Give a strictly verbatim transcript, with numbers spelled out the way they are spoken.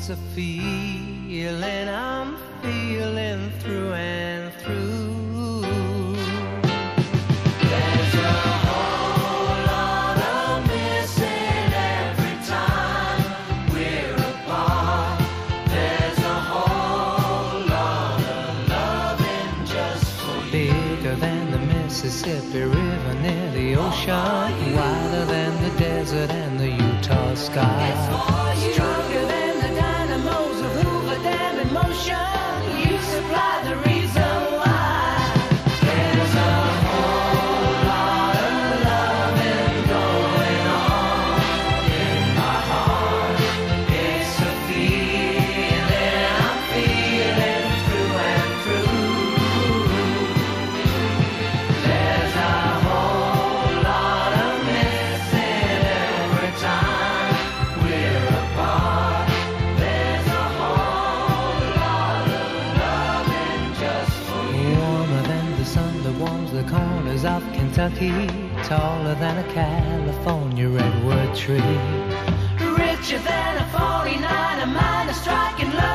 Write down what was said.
It's a feeling I'm feeling through and through. There's a whole lot of missing every time we're apart. There's a whole lot of loving just for you. Bigger than the Mississippi River near the ocean, wider than the desert and the Utah sky. It's for you. Stronger than the dynamos of Hoover Dam in motion. You supply the reason why. There's a whole lot of loving going on in my heart. It's a feeling I'm feeling through and through. There's a whole lot of missing every time we're apart. There's a whole lot of loving just for you. Warmer than the sun that warms the corners of Kentucky, taller than a California redwood tree, richer than a forty-nine, a minor striking love.